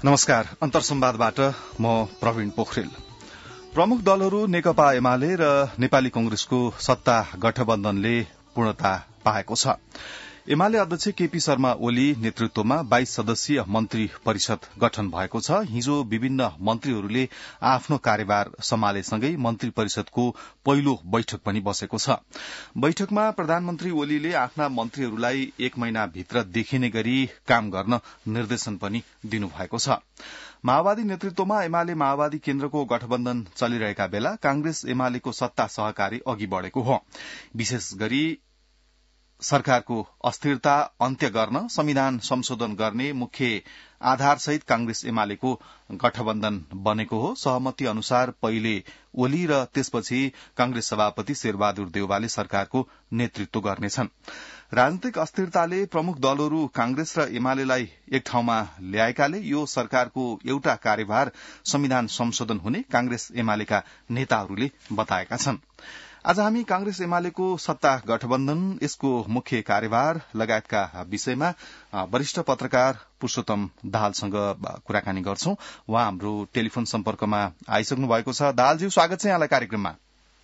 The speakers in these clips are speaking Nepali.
नमस्कार। अन्तर्संवादबाट म प्रवीण पोखरेल। प्रमुख दलहरू नेकपा एमाले र नेपाली कांग्रेसको सत्ता गठबन्धनले पूर्णता पाएको छ। एमाले अध्यक्ष केपी शर्मा ओली नेतृत्वमा 22 सदस्यीय मन्त्री परिषद गठन भएको छ। हिजो विभिन्न मन्त्रीहरूले आफ्नो कार्यभार सम्हालेसँगै मन्त्री परिषदको पहिलो बैठक पनि बसेको छ। बैठकमा प्रधानमन्त्री ओलीले आफ्ना मन्त्रीहरूलाई 1 महिनाभित्र देखिने गरी काम गर्न निर्देशन पनि दिनुभएको छ। माओवादी नेतृत्वमा एमाले माओवादी केन्द्रको गठबन्धन चलिरहेका बेला कांग्रेस एमालेको सत्ता सहकारी अघि बढ़ेको हो। विशेष गरी सरकारको अस्थिरता अन्त्य गर्न संविधान संशोधन गर्ने मुख्य आधारसहित कांग्रेस एमालेको गठबन्धन बनेको हो। सहमति अनुसार पहिले ओली र त्यसपछि कांग्रेस सभापति शेरबहादुर देउवाले सरकारको नेतृत्व गर्नेछन्। राजनीतिक अस्थिरताले प्रमुख दलहरू कांग्रेस र एमालेलाई एक ठाउँमा ल्याएकाले यो सरकारको एउटा कार्यभार संविधान संशोधन हुने कांग्रेस एमालेका नेताहरूले बताएका छन्। आज हामी कांग्रेस एमालेको सत्ता गठबन्धन, यसको मुख्य कार्यभार लगायतका विषयमा वरिष्ठ पत्रकार पुरूषोत्तम दाहालसँग कुराकानी गर्छौं। उहाँ हाम्रो टेलिफोन सम्पर्कमा आइसक्नु भएको छ। दाहालज्यू, स्वागत छ यहाँलाई कार्यक्रममा।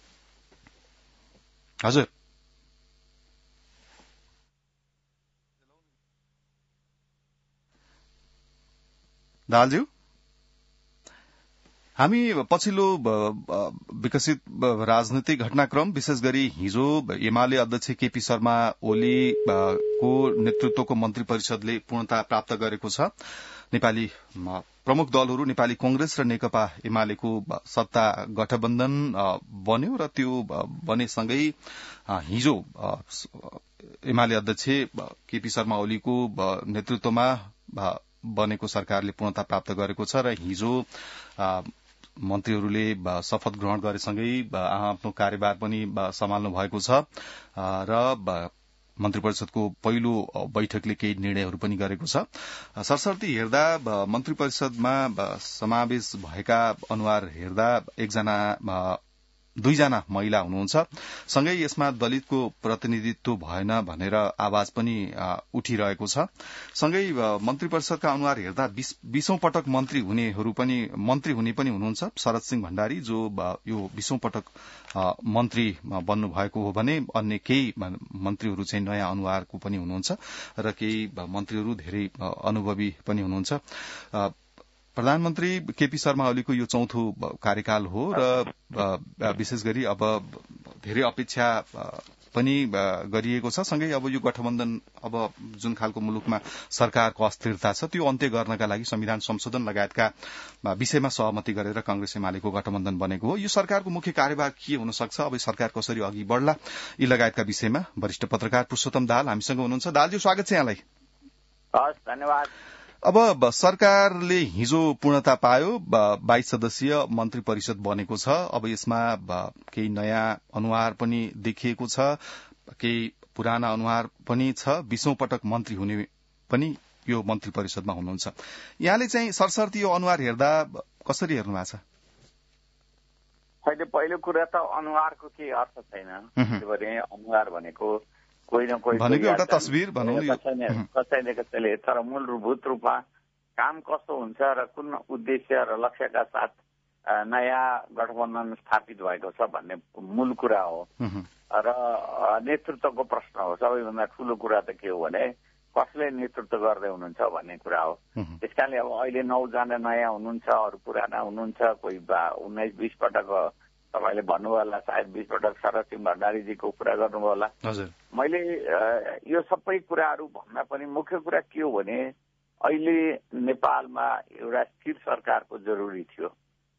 हजुर, दाहालज्यू, हामी पछिल्लो विकसित राजनीतिक घटनाक्रम, विशेष गरी हिजो एमाले अध्यक्ष केपी शर्मा ओलीको नेतृत्वको मन्त्री परिषदले पूर्णता प्राप्त गरेको छ। नेपाली प्रमुख दलहरू नेपाली कांग्रेस र नेकपा एमालेको सत्ता गठबन्धन बन्यो र त्यो बनेसँगै हिजो एमाले अध्यक्ष केपी शर्मा ओलीको नेतृत्वमा बनेको सरकारले पूर्णता प्राप्त गरेको छ र हिजो मन्त्रीहरूले शपथ ग्रहण गरेसँगै आफ्नो कार्यभार पनि सम्हाल्नु भएको छ र मन्त्री परिषदको पहिलो बैठकले केही निर्णयहरू पनि गरेको छ। सरसर्ती हेर्दा मन्त्री परिषदमा समावेश भएका अनुहार हेर्दा दुईजना महिला हुनुहुन्छ। सँगै यसमा दलितको प्रतिनिधित्व भएन भनेर आवाज पनि उठिरहेको छ। सँगै मन्त्री परिषदका अनुहार हेर्दा 20औं पटक मन्त्री हुने पनि हुनुहुन्छ। शरद सिंह भण्डारी जो यो 20औं पटक मन्त्री बन्नु भएको हो भने अन्य केही मन्त्रीहरू चाहिँ नयाँ अनुहारको पनि हुनुहुन्छ र केही मन्त्रीहरू धेरै अनुभवी पनि हुनुहुन्छ। प्रधानमन्त्री केपी शर्मा ओलीको यो चौथो कार्यकाल हो र विशेष गरी अब धेरै अपेक्षा पनि गरिएको छ। सँगै अब यो गठबन्धन, अब जुन खालको मुलुकमा सरकारको अस्थिरता छ त्यो अन्त्य गर्नका लागि संविधान संशोधन लगायतका विषयमा सहमति गरेर कांग्रेस एमालेको गठबन्धन बनेको हो। यो सरकारको मुख्य कार्यभार के हुन सक्छ, अब सरकार कसरी अघि बढ़ला, यी लगायतका विषयमा वरिष्ठ पत्रकार पुरूषोत्तम दाहाल हामीसँग हुनुहुन्छ। दाहालज्यू, स्वागत छ यहाँलाई। हस्, धन्यवाद। अब सरकारले हिजो पूर्णता पायो, 22 सदस्यीय मन्त्री परिषद बनेको छ। अब यसमा केही नयाँ अनुहार पनि देखिएको छ, केही पुराना अनुहार पनि छ। 20औं पटक मन्त्री हुने पनि यो मन्त्री परिषदमा हुनुहुन्छ। यहाँले चाहिँ सरसर्ती यो अनुहार हेर्दा कसरी हेर्नु भएको छ? अहिले पहिलो कुरा त अनुहारको केही अर्थ छैन। किनभने अनुहार भनेको कोही न कोही एउटा तस्बिर भनौँ, कसैले, तर मूलभूत रूपमा काम कस्तो हुन्छ र कुन उद्देश्य र लक्ष्यका साथ नयाँ गठबन्धन स्थापित भएको छ भन्ने मूल कुरा हो र नेतृत्वको प्रश्न हो। सबैभन्दा ठूलो कुरा त के हो भने कसले नेतृत्व गर्दै हुनुहुन्छ भन्ने कुरा हो। त्यसकारणले अब अहिले 9 जना नयाँ हुनुहुन्छ, अरू पुराना हुनुहुन्छ, कोही 19-20 पटक तपाईँले भन्नुभयो होला, सायद 20 पटक शरद सिंह भण्डारीजीको कुरा गर्नुभयो होला। मैले यो सबै कुराहरू भन्दा पनि मुख्य कुरा के हो भने अहिले नेपालमा एउटा स्थिर सरकारको जरुरी थियो।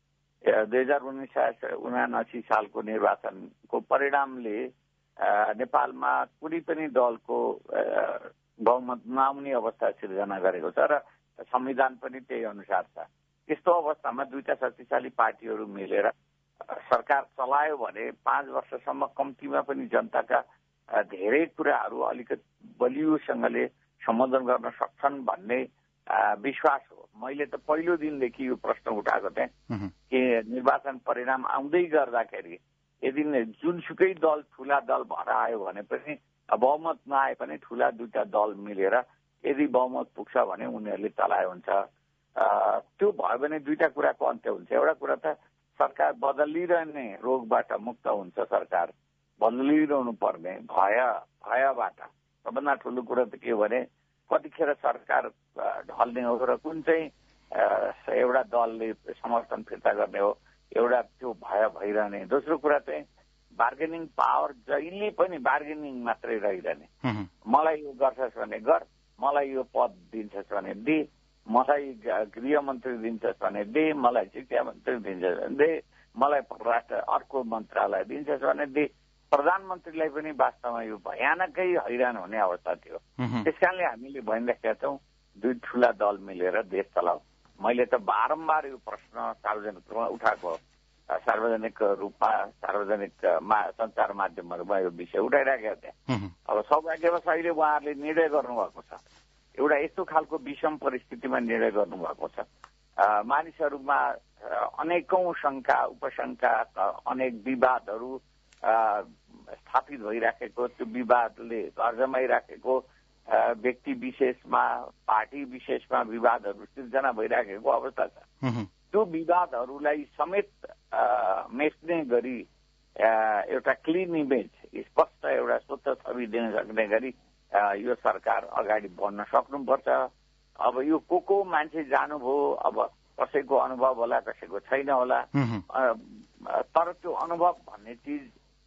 2079 सालको निर्वाचनको परिणामले नेपालमा कुनै पनि दलको बहुमत नआउने अवस्था सिर्जना गरेको छ र संविधान पनि त्यही अनुसार छ। त्यस्तो अवस्थामा दुईटा शक्तिशाली पार्टीहरू मिलेर सरकार चलायो भने 5 वर्षसम्म कम्तीमा पनि जनताका धेरै कुराहरू अलिकति बलियोसँगले सम्बोधन गर्न सक्छन् भन्ने विश्वास हो। मैले त पहिलो दिनदेखि यो प्रश्न उठाएको थिएँ कि निर्वाचन परिणाम आउँदै गर्दाखेरि यदि जुनसुकै दल ठूला दल भएर आयो भने पनि बहुमत नआए पनि ठूला दुईटा दल मिलेर यदि बहुमत पुग्छ भने उनीहरूले चलाए हुन्छ त्यो भयो भने दुईटा कुराको अन्त्य हुन्छ। एउटा कुरा त सरकार बदलिरहने रोगबाट मुक्त हुन्छ, सरकार बदलिरहनु पर्ने भयबाट। सबभन्दा ठुलो कुरा त के हो भने कतिखेर सरकार ढल्ने हो र कुन चाहिँ एउटा दलले समर्थन फिर्ता गर्ने हो, एउटा त्यो भय भइरहने। दोस्रो कुरा चाहिँ बार्गेनिङ पावर जहिले पनि बार्गेनिङ मात्रै रहिरहने। मलाई यो गर्छस् भने गर, मलाई यो पद दिन्छस् भने दे, मलाई गृहमन्त्री दिन्छस् भने दे, मलाई शिक्षा मन्त्री दिन्छस् भने दे, मलाई परराष्ट्र अर्को मन्त्रालय दिन्छस् भने दे। प्रधानमन्त्रीलाई पनि वास्तवमा यो भयानकै हैरान हुने अवस्था थियो। त्यसकारणले हामीले भनिरहेका छौँ दुई ठूला दल मिलेर देश चलाऊ। मैले त बारम्बार यो प्रश्न सार्वजनिक रूपमा उठाएको, सार्वजनिक रूपमा सार्वजनिक सञ्चार माध्यमहरूमा यो विषय उठाइराखेका थिएँ। अब सौभाग्यवश अहिले उहाँहरूले निर्णय गर्नुभएको छ, एउटा यस्तो खालको विषम परिस्थितिमा निर्णय गर्नुभएको छ। मानिसहरूमा अनेकौं शङ्का उपशङ्का, अनेक विवादहरू स्थापित भइराखेको, त्यो विवादले घर जमाइराखेको, व्यक्ति विशेषमा पार्टी विशेषमा विवादहरू सिर्जना भइराखेको अवस्था छ। त्यो विवादहरूलाई समेत मेट्ने गरी एउटा क्लिन इमेज, स्पष्ट एउटा स्वच्छ छवि दिन सक्ने गरी यो सरकार अगाडि बढ्न सक्नुपर्छ। अब यो को मान्छे जानुभयो, अब कसैको अनुभव होला, कसैको छैन होला, तर त्यो अनुभव भन्ने चिज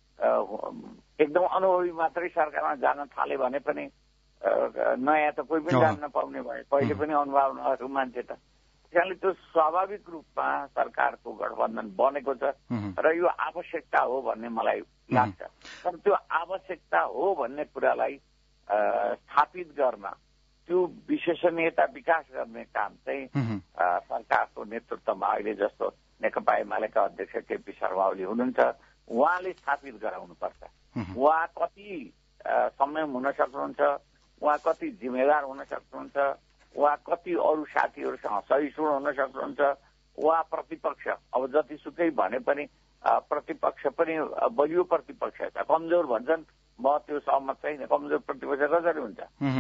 एकदम अनुभवी मात्रै सरकारमा जान थाले भने पनि नयाँ त कोही पनि जान्न पाउने भयो, कहिले पनि अनुभव नभएको मान्छे त। त्यसकारणले त्यो स्वाभाविक रूपमा सरकारको गठबन्धन बनेको छ र यो आवश्यकता हो भन्ने मलाई लाग्छ। तर त्यो आवश्यकता हो भन्ने कुरालाई स्थापित गर्न, त्यो विश्वसनीयता विकास गर्ने काम चाहिँ सरकारको नेतृत्वमा अहिले जस्तो नेकपा एमालेका अध्यक्ष केपी शर्मा ओली हुनुहुन्छ, उहाँले स्थापित गराउनुपर्छ। उहाँ कति संयम हुन सक्नुहुन्छ, उहाँ कति जिम्मेदार हुन सक्नुहुन्छ, उहाँ कति अरू साथीहरूसँग सहिष्णु हुन सक्नुहुन्छ, उहाँ प्रतिपक्ष अब जतिसुकै भने पनि प्रतिपक्ष पनि बलियो प्रतिपक्ष छ। कमजोर भन्छन्, म त्यो सहमत छैन। कमजोर प्रतिपक्ष कसरी हुन्छ?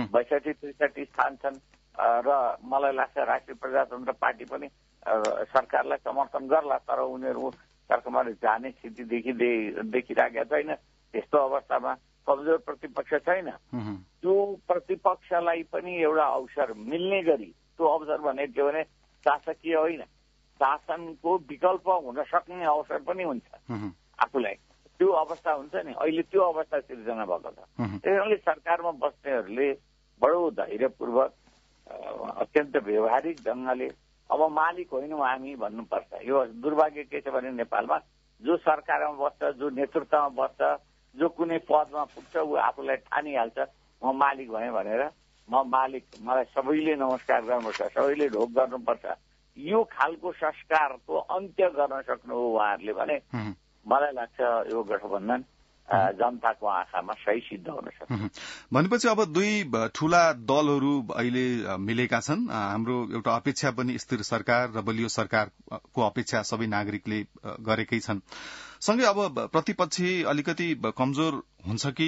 62-63 स्थान छन् र मलाई लाग्छ राष्ट्रिय प्रजातन्त्र पार्टी पनि सरकारलाई समर्थन गर्ला, तर उनीहरू सरकारमा जाने स्थिति देखिराखेका छैन। त्यस्तो अवस्थामा कमजोर प्रतिपक्ष छैन। त्यो प्रतिपक्षलाई पनि एउटा अवसर मिल्ने गरी, त्यो अवसर भनेको के भने शासकीय होइन, शासनको विकल्प हुन सक्ने अवसर पनि हुन्छ आफूलाई। त्यो अवस्था हुन्छ नि, अहिले त्यो अवस्था सिर्जना भएको छ। त्यसैले सरकारमा बस्नेहरूले बडो धैर्यपूर्वक, अत्यन्त व्यवहारिक ढङ्गले अब मालिक होइनौँ हामी भन्नुपर्छ। यो दुर्भाग्य के छ भने नेपालमा जो सरकारमा बस्छ, जो नेतृत्वमा बस्छ, जो कुनै पदमा पुग्छ, ऊ आफूलाई ठानिहाल्छ म मालिक भएँ भनेर। म मालिक, मलाई सबैले नमस्कार गर्नुपर्छ, सबैले ढोक गर्नुपर्छ। यो खालको संस्कारको अन्त्य गर्न सक्नु हो उहाँहरूले भने मलाई लाग्छ यो गठबन्धन जनताको आँखामा सही सिद्ध हुन सक्छ। भनेपछि अब दुई ठूला दलहरू अहिले मिलेका छन्। हाम्रो एउटा अपेक्षा पनि स्थिर सरकार र बलियो सरकारको अपेक्षा सबै नागरिकले गरेकै छन्। सँगै अब प्रतिपक्ष अलिकति कमजोर हुन्छ कि,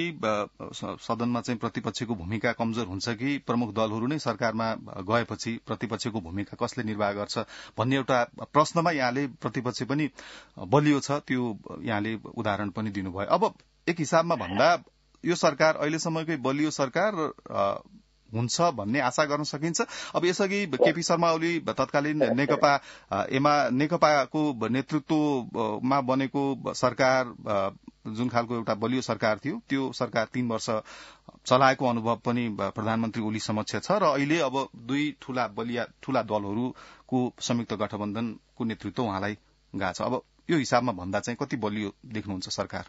सदनमा चाहिँ प्रतिपक्षको भूमिका कमजोर हुन्छ कि, प्रमुख दलहरू नै सरकारमा गएपछि प्रतिपक्षको भूमिका कसले निर्वाह गर्छ भन्ने एउटा प्रश्नमा यहाँले प्रतिपक्ष पनि बलियो छ त्यो यहाँले उदाहरण पनि दिनुभयो। अब एक हिसाबमा भन्दा यो सरकार अहिलेसम्मकै बलियो सरकार हुन्छ भन्ने आशा गर्न सकिन्छ। अब यसअघि केपी शर्मा ओली तत्कालीन नेकपाको नेतृत्वमा बनेको सरकार जुन खालको एउटा बलियो सरकार थियो, त्यो सरकार 3 वर्ष चलाएको अनुभव पनि प्रधानमन्त्री ओली समक्ष छ र अहिले अब दुई ठूला दलहरूको संयुक्त गठबन्धनको नेतृत्व उहाँलाई गएको छ। अब यो हिसाबमा भन्दा चाहिँ कति बलियो देख्नुहुन्छ सरकार?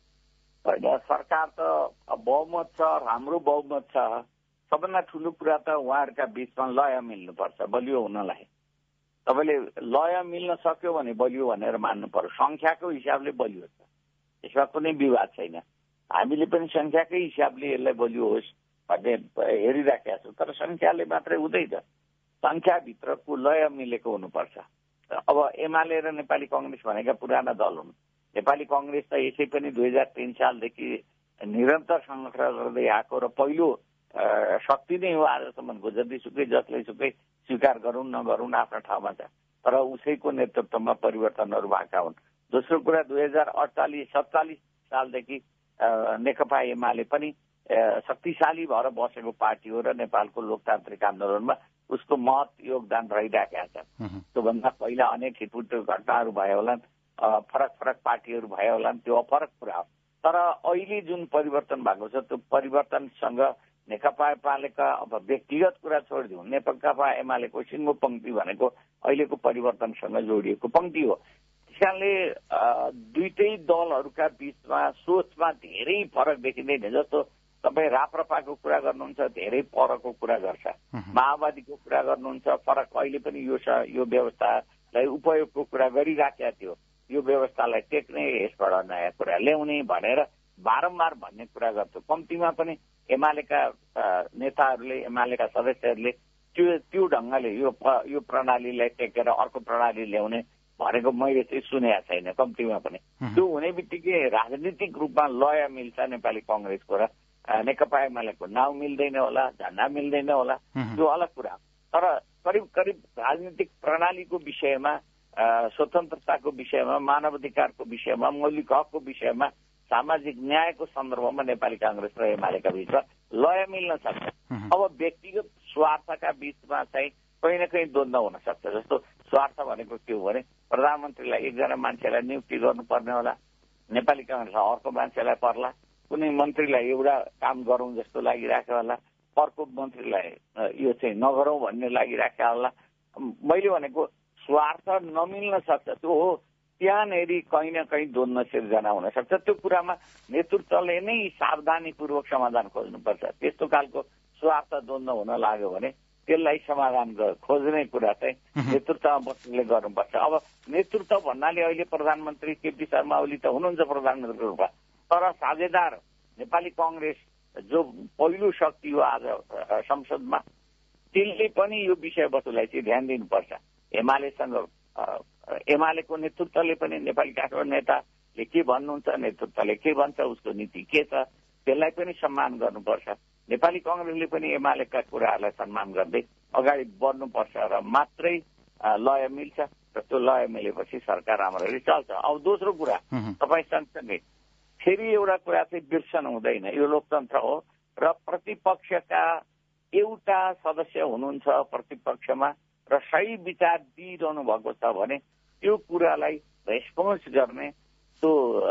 सरकार त बहुमत छ, हाम्रो बहुमत छ। सबभन्दा ठुलो कुरा त उहाँहरूका बीचमा लय मिल्नुपर्छ बलियो हुनलाई। तपाईँले लय मिल्न सक्यो भने बलियो भनेर मान्नु पर्यो। संख्याको हिसाबले बलियो छ, यसमा कुनै विवाद छैन। हामीले पनि संख्याकै हिसाबले यसलाई बलियो होस् भन्ने हेरिराखेका छौँ। तर संख्याले मात्रै हुँदैन, संख्याभित्रको लय मिलेको हुनुपर्छ। अब एमाले र नेपाली कांग्रेस भनेका पुराना दल हुन्। नेपाली कांग्रेस त यसै पनि 2003 सालदेखि निरन्तर संघर्ष गर्दै आएको र पहिलो शक्ति नै हो आजसम्मको, जतिसुकै जसले सुकै स्वीकार गरौँ नगरौँ आफ्नो ठाउँमा छ, तर उसैको नेतृत्वमा परिवर्तनहरू भएका हुन्। दोस्रो कुरा 2047 सालदेखि नेकपा एमाले पनि शक्तिशाली भएर बसेको पार्टी हो र नेपालको लोकतान्त्रिक आन्दोलनमा उसको महत योगदान रहिरहेका छ। त्योभन्दा पहिला अनेक हिटफुट घटनाहरू भए होलान्, फरक फरक पार्टीहरू भए होलान्, त्यो अफरक कुरा हो। तर अहिले जुन परिवर्तन भएको छ त्यो परिवर्तनसँग नेकपा एमालेका अब व्यक्तिगत कुरा छोडिदिउँ, नेकपा एमालेको सिङ्गो पंक्ति भनेको अहिलेको परिवर्तनसँग जोडिएको पंक्ति हो। त्यसकारणले दुईटै दलहरूका बीचमा सोचमा धेरै फरक देखिँदैन। जस्तो तपाईँ राप्रपाको कुरा गर्नुहुन्छ, धेरै परको कुरा गर्छ, माओवादीको कुरा गर्नुहुन्छ, फरक अहिले पनि यो व्यवस्थालाई उपयोगको कुरा गरिराखेका थियो, यो व्यवस्थालाई टेक्ने, यसबाट नयाँ कुरा ल्याउने भनेर बारम्बार भन्ने कुरा गर्थ्यो। कम्तीमा पनि एमालेका नेताहरूले, एमालेका सदस्यहरूले त्यो ढङ्गले यो प्रणालीलाई टेकेर अर्को प्रणाली ल्याउने भनेको मैले चाहिँ सुनेको छैन कम्तीमा पनि। त्यो हुने बित्तिकै राजनीतिक रूपमा लय मिल्छ नेपाली कांग्रेसको र नेकपा एमालेको, नाउँ मिल्दैन होला, झण्डा मिल्दैन होला, त्यो अलग कुरा। तर करिब करिब राजनीतिक प्रणालीको विषयमा, स्वतन्त्रताको विषयमा, मानवाधिकारको विषयमा, मौलिक हकको विषयमा, सामाजिक न्यायको सन्दर्भमा नेपाली कांग्रेस र एमालेका बीचमा लय मिल्न सक्छ। अब व्यक्तिगत स्वार्थका बीचमा चाहिँ कहीँ न कहीँ द्वन्द्व हुन सक्छ। जस्तो स्वार्थ भनेको के हो भने प्रधानमन्त्रीलाई एकजना मान्छेलाई नियुक्ति गर्नुपर्ने होला, नेपाली कांग्रेसलाई अर्को मान्छेलाई पर्ला, कुनै मन्त्रीलाई एउटा काम गरौँ जस्तो लागिराख्यो होला, अर्को मन्त्रीलाई यो चाहिँ नगरौँ भन्ने लागिराख्यो होला। मैले भनेको स्वार्थ नमिल्न सक्छ, त्यो हो, त्यहाँनेरि कहीँ न कहीँ द्वन्द्व सिर्जना हुन सक्छ। त्यो कुरामा नेतृत्वले नै सावधानीपूर्वक समाधान खोज्नुपर्छ। त्यस्तो खालको स्वार्थ द्वन्द्व हुन लाग्यो भने त्यसलाई समाधान खोज्ने कुरा चाहिँ नेतृत्वमा बस्नेले गर्नुपर्छ। अब नेतृत्व भन्नाले अहिले प्रधानमन्त्री केपी शर्मा ओली त हुनुहुन्छ प्रधानमन्त्रीको रूपमा, तर साझेदार नेपाली कांग्रेस जो पहिलो शक्ति हो आज संसदमा, त्यसले पनि यो विषयवस्तुलाई चाहिँ ध्यान दिनुपर्छ। एमालेको नेतृत्वले पनि नेपाली कांग्रेस नेताले के भन्नुहुन्छ, नेतृत्वले के भन्छ, उसको नीति के छ, त्यसलाई पनि सम्मान गर्नुपर्छ। नेपाली कांग्रेसले पनि एमालेका कुराहरूलाई सम्मान गर्दै अगाडि बढ्नुपर्छ र मात्रै लय मिल्छ र त्यो लय मिलेपछि सरकार राम्ररी चल्छ। अब दोस्रो कुरा तपाईँ सँगसँगै फेरि एउटा कुरा चाहिँ बिर्सन हुँदैन, यो लोकतन्त्र हो र प्रतिपक्षका एउटा सदस्य हुनुहुन्छ प्रतिपक्षमा र सही विचार दिइरहनु भएको छ भने त्यो कुरालाई रेस्पोन्स गर्ने त्यो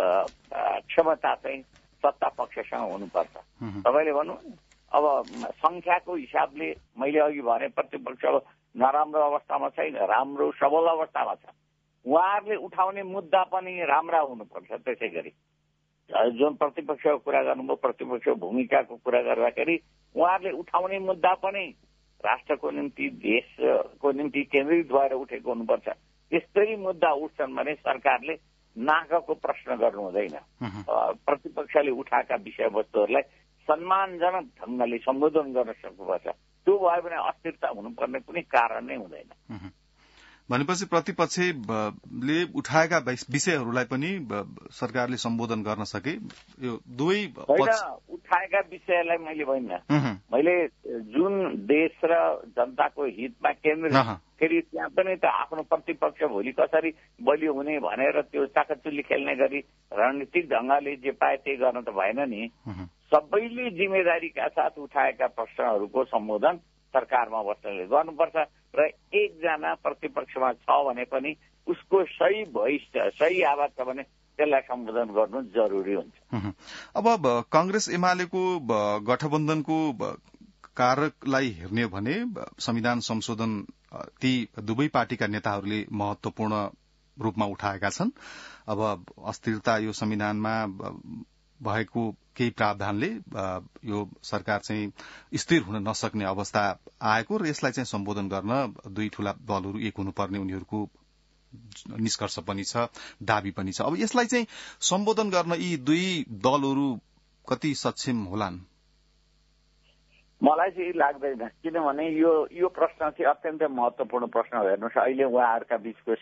क्षमता चाहिँ सत्ता पक्षसँग हुनुपर्छ। तपाईँले भन्नु अब संख्याको हिसाबले मैले अघि भने प्रतिपक्ष नराम्रो अवस्थामा छैन, राम्रो सबल अवस्थामा छ। उहाँहरूले उठाउने मुद्दा पनि राम्रा हुनुपर्छ। त्यसै गरी जुन प्रतिपक्षको कुरा गर्नुभयो, प्रतिपक्ष भूमिकाको कुरा गर्दाखेरि उहाँहरूले उठाउने मुद्दा पनि राष्ट्रको निम्ति, देशको निम्ति केन्द्रित भएर उठेको हुनुपर्छ। यस्तै मुद्दा उठ्छन् भने सरकारले नाकको प्रश्न गर्नु हुँदैन। प्रतिपक्षले उठाएका विषयवस्तुहरूलाई सम्मानजनक ढङ्गले सम्बोधन गर्न सक्नुपर्छ। त्यो भयो भने अस्थिरता हुनुपर्ने कुनै कारण नै हुँदैन। भनेपछि प्रतिपक्षले उठाएका विषयहरूलाई पनि सरकारले सम्बोधन गर्न सके। यो दुवै उठाएका विषयलाई मैले भन्न, मैले जुन देश र जनताको हितमा केन्द्रित, फेरि त्यहाँ पनि त आफ्नो प्रतिपक्ष भोलि कसरी बलियो हुने भनेर त्यो चाकचुल्ली खेल्ने गरी रणनीतिक ढङ्गले जे पाए त्यही गर्न त भएन नि। सबैले जिम्मेदारीका साथ उठाएका प्रश्नहरूको सम्बोधन सरकारमा बस्नेले गर्नुपर्छ र एकजना प्रतिपक्षमा छ भने पनि उसको सही भइष्ट, सही आवाज छ भने त्यसलाई सम्बोधन गर्नु जरुरी हुन्छ। अब कांग्रेस एमालेको गठबन्धनको कारकलाई हेर्ने भने संविधान संशोधन ती दुवै पार्टीका नेताहरूले महत्वपूर्ण रूपमा उठाएका छन्। अब अस्थिरता यो संविधानमा भएको केही प्रावधानले यो सरकार चाहिँ स्थिर हुन नसक्ने अवस्था आएको र यसलाई चाहिँ सम्बोधन गर्न दुई ठूला दलहरू एक हुनुपर्ने उनीहरूको निष्कर्ष पनि छ, दाबी पनि छ। अब यसलाई चाहिँ सम्बोधन गर्न यी दुई दलहरू कति सक्षम होलान्? मलाई चाहिँ लाग्दैन, किनभने यो प्रश्न चाहिँ अत्यन्तै महत्त्वपूर्ण प्रश्न हो। हेर्नुहोस्, अहिले उहाँहरूका बीचको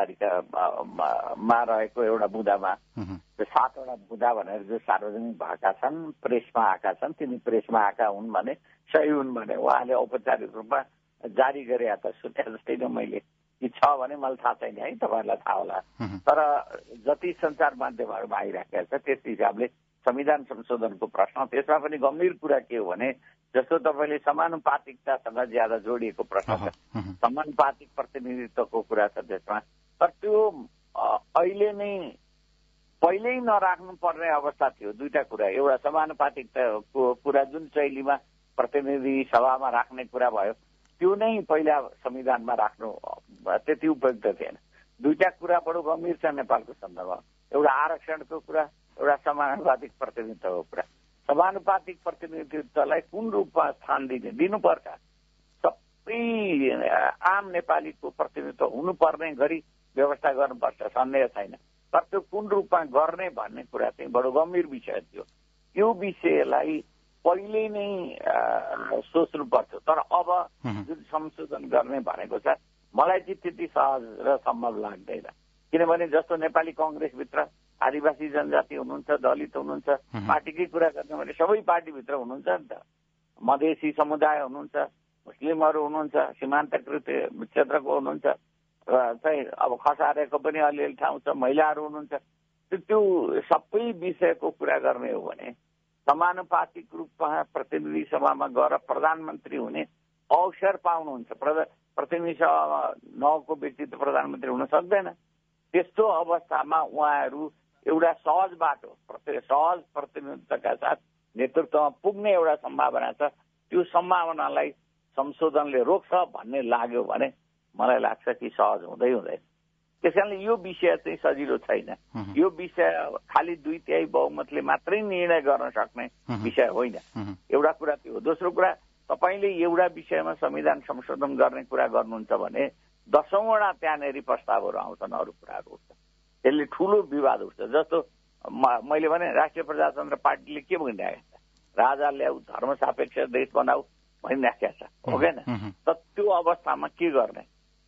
समझदारीमा रहेको एउटा बुँदामा 7वटा बुँदा भनेर जो सार्वजनिक भएका छन्, प्रेसमा आएका छन्, तिनी प्रेसमा आएका हुन् भने सही हुन् भने उहाँले औपचारिक रूपमा जारी गरे त सुने जस्तै नै मैले, कि छ भने मलाई थाहा छैन है, तपाईँहरूलाई थाहा होला। तर जति सञ्चार माध्यमहरूमा आइराखेको छ त्यस हिसाबले संविधान संशोधनको प्रश्न, त्यसमा पनि गम्भीर कुरा के हो भने जस्तो तपाईँले समानुपातिकतासँग ज्यादा जोडिएको प्रश्न छ, समानुपातिक प्रतिनिधित्वको कुरा छ त्यसमा। तर त्यो अहिले नै पहिल्यै नराख्नु पर्ने अवस्था थियो। दुईटा कुरा, एउटा समानुपातिकताको कुरा जुन शैलीमा प्रतिनिधि सभामा राख्ने कुरा भयो त्यो नै पहिला संविधानमा राख्नु त्यति उपयुक्त थिएन। दुईटा कुरा बडो गम्भीर छ नेपालको सन्दर्भमा, एउटा आरक्षणको कुरा, एउटा समानुपातिक प्रतिनिधित्वको कुरा। समानुपातिक प्रतिनिधित्वलाई कुन रूपमा स्थान दिनुपर्छ, सबै आम नेपालीको प्रतिनिधित्व हुनुपर्ने गरी व्यवस्था गर्नुपर्छ, सन्देह छैन। तर त्यो कुन रूपमा गर्ने भन्ने कुरा चाहिँ बडो गम्भीर विषय थियो। यो विषयलाई पहिले नै सोच्नु पर्थ्यो। तर अब जुन संशोधन गर्ने भनेको छ मलाई चाहिँ त्यति सहज र सम्भव लाग्दैन, किनभने जस्तो नेपाली कङ्ग्रेसभित्र आदिवासी जनजाति हुनुहुन्छ, दलित हुनुहुन्छ, पार्टीकै कुरा गर्ने भने सबै पार्टीभित्र हुनुहुन्छ नि त। मधेसी समुदाय हुनुहुन्छ, मुस्लिमहरू हुनुहुन्छ, सीमान्तकृत क्षेत्रको हुनुहुन्छ, र चाहिँ अब खसारेको पनि अलिअलि ठाउँ छ, महिलाहरू हुनुहुन्छ। त्यो सबै विषयको कुरा गर्ने हो भने समानुपातिक रूपमा प्रतिनिधि सभामा गएर प्रधानमन्त्री हुने अवसर पाउनुहुन्छ। प्रतिनिधि सभामा नहुको व्यक्ति त प्रधानमन्त्री हुन सक्दैन। त्यस्तो अवस्थामा उहाँहरू एउटा सहज बाटो, सहज प्रतिनिधित्वका साथ नेतृत्वमा पुग्ने एउटा सम्भावना छ। त्यो सम्भावनालाई संशोधनले रोक्छ भन्ने लाग्यो भने मलाई लाग्छ कि सहज हुँदैन। त्यसैले यो विषय चाहिँ सजिलो छैन। यो विषय खालि 2/3 बहुमतले मात्रै निर्णय गर्न सक्ने विषय होइन। एउटा कुरा त्यो हो। दोस्रो कुरा, तपाईँले एउटा विषयमा संविधान संशोधन गर्ने कुरा गर्नुहुन्छ भने 10औं त्यहाँनेरि प्रस्तावहरू आउँछन्, अरू कुराहरू उठ्छ, त्यसले ठुलो विवाद उठ्छ। जस्तो मैले भने राष्ट्रिय प्रजातन्त्र पार्टीले के भनिरहेको छ, राजा ल्याऊ, धर्म सापेक्ष देश बनाऊ भनिराखेको छ, हो कि न? त त्यो अवस्थामा के गर्ने?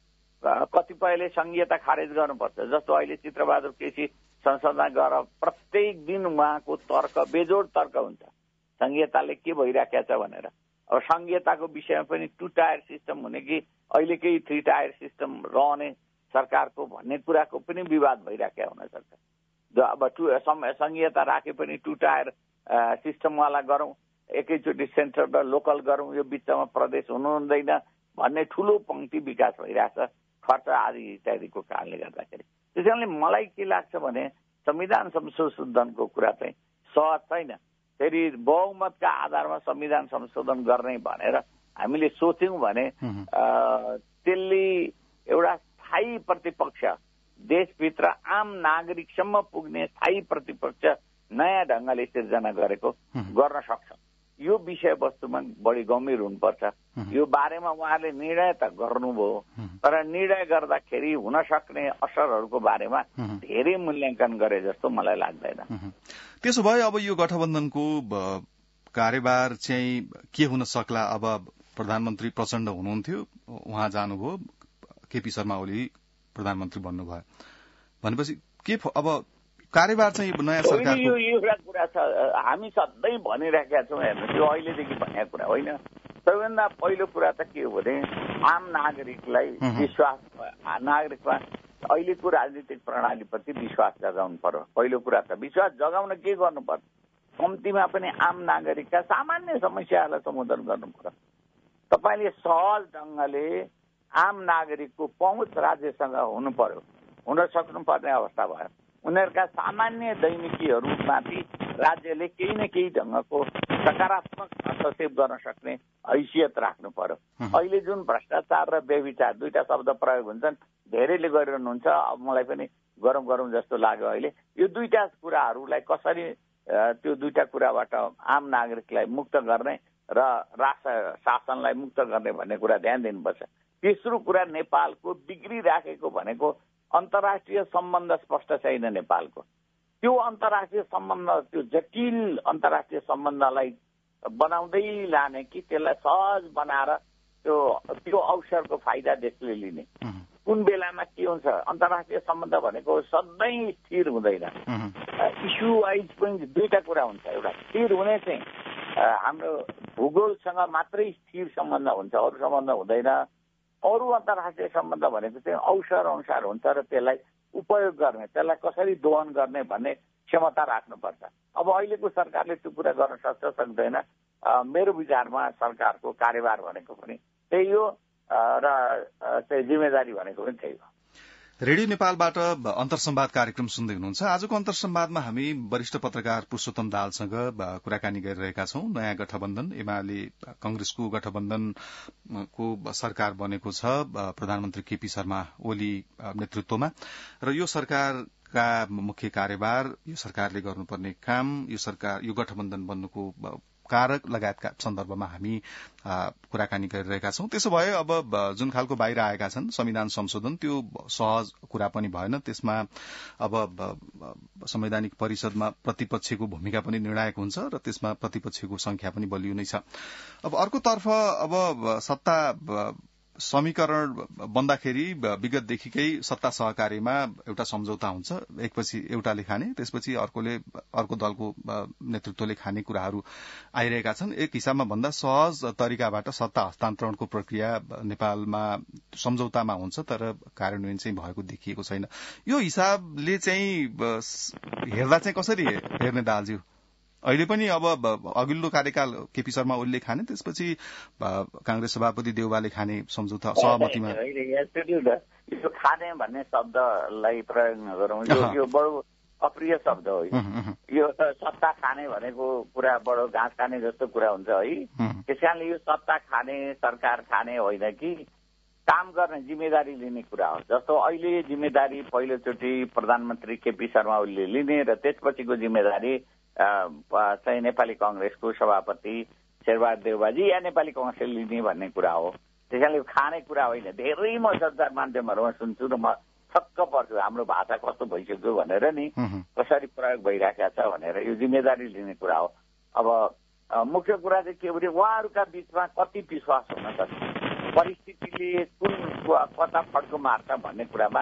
कतिपयले संघीयता खारेज गर्नुपर्छ। जस्तो अहिले चित्रबहादुर केसी संसदमा गएर प्रत्येक दिन उहाँको तर्क, बेजोड तर्क हुन्छ संघीयताले के भइराखेको छ भनेर। अब संघीयताको विषयमा पनि 2 टायर सिस्टम हुने कि अहिलेकै 3 टायर सिस्टम रहने सरकारको भन्ने कुराको पनि विवाद भइराखेको हुन सक्छ। अब संघीयता राखे पनि 2 टायर सिस्टमवाला गरौँ, एकैचोटि सेन्ट्रल र लोकल गरौँ, यो बिचमा प्रदेश हुनु हुँदैन भन्ने ठुलो पंक्ति विकास भइरहेछ, खर्च आदि इत्यादिको कारणले गर्दाखेरि। त्यसैले मलाई के लाग्छ भने संविधान संशोधनको कुरा चाहिँ सहज छैन। फेरि बहुमतका आधारमा संविधान संशोधन गर्ने भनेर हामीले सोच्यौं भने त्यसले एउटा स्थायी प्रतिपक्ष, देशभित्र आम नागरिकसम्म पुग्ने स्थायी प्रतिपक्ष नयाँ ढंगले सिर्जना गर्न सक्छ। यो विषयवस्तुमा बढी गम्भीर हुनुपर्छ। यो बारेमा उहाँहरूले निर्णय त गर्नुभयो, तर निर्णय गर्दाखेरि हुन सक्ने असरहरूको बारेमा धेरै मूल्याङ्कन गरे जस्तो मलाई लाग्दैन। त्यसो भए अब यो गठबन्धनको कार्यभार चाहिँ के हुन सक्ला? अब प्रधानमन्त्री प्रचण्ड हुनुहुन्थ्यो, उहाँ जानुभयो, केपी शर्मा ओली प्रधानमन्त्री बन्नुभयो भनेपछि के अब कार्यभार चाहिँ नयाँ सरकारको? यो एउटा कुरा छ, हामी सधैँ भनिरहेका छौँ, हेर्नुहोस्, यो अहिलेदेखि भनेको कुरा होइन। सबैभन्दा पहिलो कुरा त के हो भने आम नागरिकलाई विश्वास, नागरिकमा अहिलेको राजनीतिक प्रणालीप्रति विश्वास जगाउनु पर्यो। पहिलो कुरा त विश्वास जगाउन के गर्नु पर्छ? कम्तीमा पनि आम नागरिकका सामान्य समस्याहरूलाई सम्बोधन गर्नु पर्यो। तपाईँले सहज ढंगले आम नागरिकको पहुँच राज्यसँग हुनु पर्यो, हुन सक्नुपर्ने अवस्था भयो। उनीहरूका सामान्य दैनिकीहरूमाथि राज्यले केही न केही ढंगको सकारात्मक हस्तक्षेप गर्न सक्ने हैसियत राख्नु पर्यो। अहिले जुन भ्रष्टाचार र व्यभिचार दुईटा शब्द प्रयोग हुन्छन्, धेरैले गरिरहनुहुन्छ, अब मलाई पनि गरौँ जस्तो लाग्यो। अहिले यो दुईटा कुराहरूलाई कसरी त्यो दुईटा कुराबाट आम नागरिकलाई मुक्त गर्ने र राष्ट्र शासनलाई मुक्त गर्ने भन्ने कुरा ध्यान दिनुपर्छ। तेस्रो कुरा, नेपालको बिग्रिराखेको भनेको अन्तर्राष्ट्रिय सम्बन्ध स्पष्ट छैन नेपालको। त्यो अन्तर्राष्ट्रिय सम्बन्ध, त्यो जटिल अन्तर्राष्ट्रिय सम्बन्धलाई बनाउँदै लाने कि त्यसलाई सहज बनाएर त्यो अवसरको फाइदा देशले लिने। कुन बेलामा के हुन्छ, अन्तर्राष्ट्रिय सम्बन्ध भनेको सधैँ स्थिर हुँदैन, इस्यु वाइज पनि दुईटा कुरा हुन्छ। एउटा स्थिर हुने चाहिँ हाम्रो भूगोलसँग मात्रै स्थिर सम्बन्ध हुन्छ, अरू सम्बन्ध हुँदैन। अरू अन्तर्राष्ट्रिय सम्बन्ध भनेको चाहिँ अवसर अनुसार हुन्छ र त्यसलाई उपयोग गर्ने, त्यसलाई कसरी दोहन गर्ने भन्ने क्षमता राख्नुपर्छ। अब अहिलेको सरकारले त्यो कुरा गर्न सक्छ सक्दैन, मेरो विचारमा सरकारको कार्यभार भनेको पनि त्यही हो र जिम्मेदारी भनेको पनि त्यही हो। रेडियो नेपालबाट अन्तर्संवाद कार्यक्रम सुन्दै हुनुहुन्छ। आजको अन्तर्संवादमा हामी वरिष्ठ पत्रकार पुरुषोत्तम दाहालसँग कुराकानी गरिरहेका छौं। नयाँ गठबन्धन एमाले कांग्रेसको गठबन्धनको सरकार बनेको छ प्रधानमन्त्री केपी शर्मा ओली नेतृत्वमा, र यो सरकारका मुख्य कार्यभार, यो सरकारले गर्नुपर्ने काम, यो गठबन्धन बन्नुको कारक लगायतका सन्दर्भमा हामी कुराकानी गरिरहेका छौं। त्यसो भए अब जुन खालको बाहिर आएका छन् संविधान संशोधन, त्यो सहज कुरा पनि भएन। त्यसमा अब संवैधानिक परिषदमा प्रतिपक्षको भूमिका पनि निर्णायक हुन्छ र त्यसमा प्रतिपक्षको संख्या पनि बलियो नै छ। अब अर्कोतर्फ अब सत्ता समीकरण बन्दाखेरि विगतदेखिकै सत्ता सहकारीमा एउटा सम्झौता हुन्छ, एकपछि एउटाले खाने, त्यसपछि अर्को दलको नेतृत्वले खाने कुराहरू आइरहेका छन्। एक हिसाबमा भन्दा सहज तरिकाबाट सत्ता हस्तान्तरणको प्रक्रिया नेपालमा सम्झौतामा हुन्छ, तर कार्यान्वयन चाहिँ भएको देखिएको छैन। यो हिसाबले चाहिँ हेर्दा चाहिँ कसरी हेर्ने दाहालज्यू? अहिले पनि अब अघिल्लो कार्यकाल केपी शर्मा ओलीले खाने, त्यसपछि कांग्रेस सभापति देउवाले खाने सम्झौता सहमतिमा यो खाने भन्ने शब्दलाई प्रयोग नगरौँ, यो बडो अप्रिय शब्द हो। यो सत्ता खाने भनेको कुरा बडो घाँस खाने जस्तो कुरा हुन्छ है। त्यस कारणले यो सत्ता खाने, सरकार खाने होइन कि काम गर्ने, जिम्मेदारी लिने कुरा हो। जस्तो अहिले जिम्मेदारी पहिलोचोटि प्रधानमन्त्री केपी शर्मा ओलीले लिने र त्यसपछिको जिम्मेदारी चाहिँ नेपाली कांग्रेसको सभापति शेरबहादुर देउवाजी या नेपाली कांग्रेसले लिने भन्ने कुरा हो। त्यसैले खाने कुरा होइन। धेरै म सञ्चार माध्यमहरूमा सुन्छु र म छक्क पर्छु, हाम्रो भाषा कस्तो भइसक्यो भनेर नि, कसरी प्रयोग भइरहेका छ भनेर। यो जिम्मेदारी लिने कुरा हो। अब मुख्य कुरा चाहिँ के भने उहाँहरूका बीचमा कति विश्वास हुन सक्छ, परिस्थितिले कुन कता फड्को मार्छ भन्ने कुरामा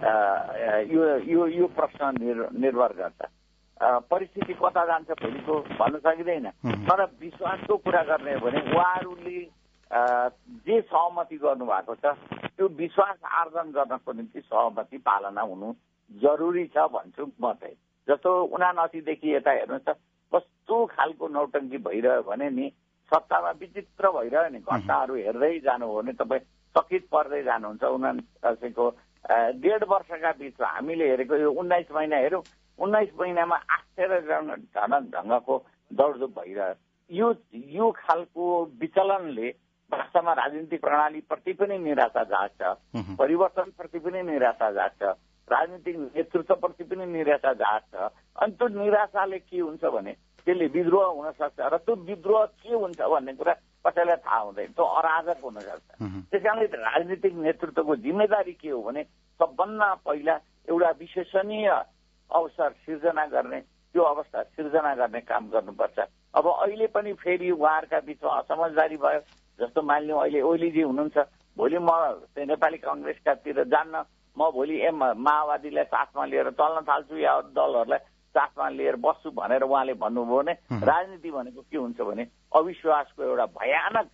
यो प्रश्न निर्भर गर्छ। परिस्थिति कता जान्छ भोलिको भन्न सकिँदैन, तर विश्वासको कुरा गर्ने हो भने उहाँहरूले जे सहमति गर्नुभएको छ त्यो विश्वास आर्जन गर्नको निम्ति सहमति पालना हुनु जरुरी छ भन्छु म चाहिँ। जस्तो 79देखि यता हेर्नुहोस् त कस्तो खालको नौटङ्की भइरह्यो भने नि, सत्तामा विचित्र भइरह्यो नि। घटनाहरू हेर्दै जानु हो भने तपाईँ चकित पर्दै जानुहुन्छ। 79को 1.5 वर्षका बिचमा हामीले हेरेको यो 19 महिना हेरौँ, 19 महिनामा आश्चर्यजनक ढङ्गको दौडधुप भइरह्यो। यो खालको विचलनले वास्तवमा राजनीतिक प्रणालीप्रति पनि निराशा जाग्छ, परिवर्तनप्रति पनि निराशा जाग्छ, राजनीतिक नेतृत्वप्रति पनि निराशा जाग्छ। अनि त्यो निराशाले के हुन्छ भने त्यसले विद्रोह हुन सक्छ, र त्यो विद्रोह के हुन्छ भन्ने कुरा कसैलाई थाहा हुँदैन, त्यो अराजक हुन सक्छ। त्यस कारणले राजनीतिक नेतृत्वको जिम्मेदारी के हो भने सबभन्दा पहिला एउटा विश्वसनीय अवसर सिर्जना गर्ने, त्यो अवस्था सिर्जना गर्ने काम गर्नुपर्छ। अब अहिले पनि फेरि उहाँहरूका बिचमा असमझदारी भयो। जस्तो मानिलिउँ अहिले ओलीजी हुनुहुन्छ, भोलि म नेपाली कांग्रेसकातिर जान्न, म भोलि माओवादीलाई साथमा लिएर चल्न थाल्छु या दलहरूलाई साथमा लिएर बस्छु भनेर उहाँले भन्नुभयो भने राजनीति भनेको के हुन्छ भने अविश्वासको एउटा भयानक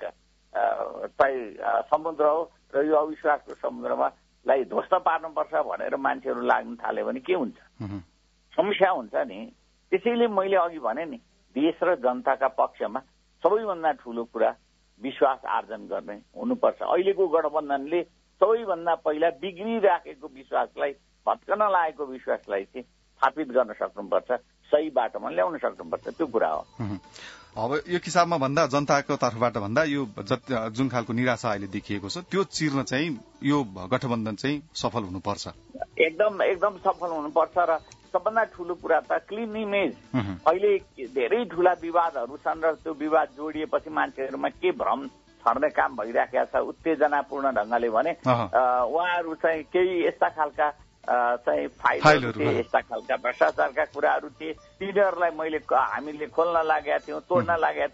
समुद्र हो, र यो अविश्वासको समुद्रमा लाई ध्वस्त पार्नुपर्छ भनेर मान्छेहरू लाग्न थाल्यो भने के हुन्छ, समस्या हुन्छ नि। त्यसैले मैले अघि भने नि, देश र जनताका पक्षमा सबैभन्दा ठूलो कुरा विश्वास आर्जन गर्ने हुनुपर्छ। अहिलेको गठबन्धनले सबैभन्दा पहिला बिग्रिराखेको विश्वासलाई, भत्कन लागेको विश्वासलाई चाहिँ स्थापित गर्न सक्नुपर्छ, सही बाटोमा ल्याउन सक्नुपर्छ, त्यो कुरा हो। अब यो हिसाबमा भन्दा, जनताको तर्फबाट भन्दा, यो जुन खालको निराशा अहिले देखिएको छ त्यो चिर्न चाहिँ यो गठबन्धन चाहिँ सफल हुनुपर्छ। एकदम सफल हुनुपर्छ। र सबभन्दा ठूलो कुरा त क्लिन इमेज। अहिले धेरै ठूला विवादहरू छन् र त्यो विवाद जोडिएपछि मान्छेहरूमा के भ्रम छर्ने काम भइराखेको छ उत्तेजनापूर्ण ढङ्गले भने उहाँहरू चाहिँ केही यस्ता खालका चाहिँ फाइलहरू थिए, यस्ता खालका भ्रष्टाचारका कुराहरू थिए, तिनीहरूलाई हामीले खोल्न लागेका थियौँ, तोड्न लागेका थियौँ,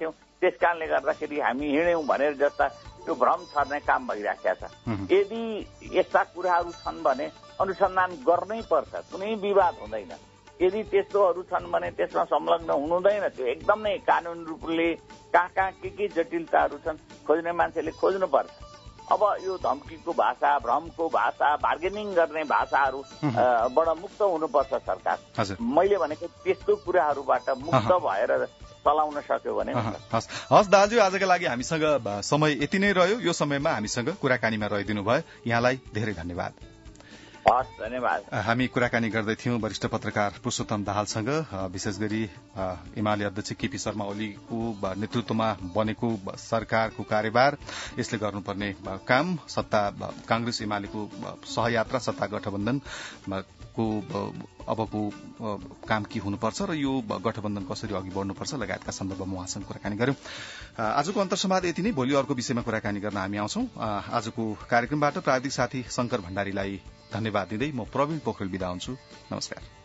त्यस कारणले गर्दाखेरि हामी हिँड्यौं भनेर जस्ता त्यो भ्रम छर्ने काम भइराखेको छ। यदि यस्ता कुराहरू छन् भने अनुसन्धान गर्नै पर्छ, कुनै विवाद हुँदैन। यदि त्यस्तोहरू छन् भने त्यसमा संलग्न हुनुहुँदैन। त्यो एकदमै कानून रूपले कहाँ के जटिलताहरू छन् खोज्ने मान्छेले खोज्नुपर्छ। अब यो धम्कीको भाषा, भ्रमको भाषा, बार्गेनिङ गर्ने भाषाहरूबाट मुक्त हुनुपर्छ सरकार। मैले भनेको त्यस्तो कुराहरूबाट मुक्त भएर चलाउन सक्यो भने। हस् दाजु, आजका लागि हामीसँग समय यति नै रह्यो। यो समयमा हामीसँग कुराकानीमा रहिदिनु भयो, यहाँलाई धेरै धन्यवाद। हस्, धन्यवाद। हामी कुराकानी गर्दै थियौं वरिष्ठ पत्रकार पुरुषोत्तम दाहालसँग। विशेष गरी एमाले अध्यक्ष केपी शर्मा ओलीको नेतृत्वमा बनेको सरकारको कार्यभार, यसले गर्नुपर्ने काम, सत्ता कांग्रेस एमालेको सहयात्रा, सत्ता गठबन्धनको अबको काम के हुनुपर्छ र यो गठबन्धन कसरी अघि बढ्नुपर्छ लगायतका सन्दर्भमा उहाँसँग कुराकानी गर्यौं। आजको अन्तर्संवाद यति नै। भोलि अर्को विषयमा कुराकानी गर्न हामी आउँछौं। आजको कार्यक्रमबाट प्राविधिक साथी शंकर भण्डारीलाई धन्यवाद दिँदै म प्रवीण पोखरेल बिदा हुन्छु। नमस्कार।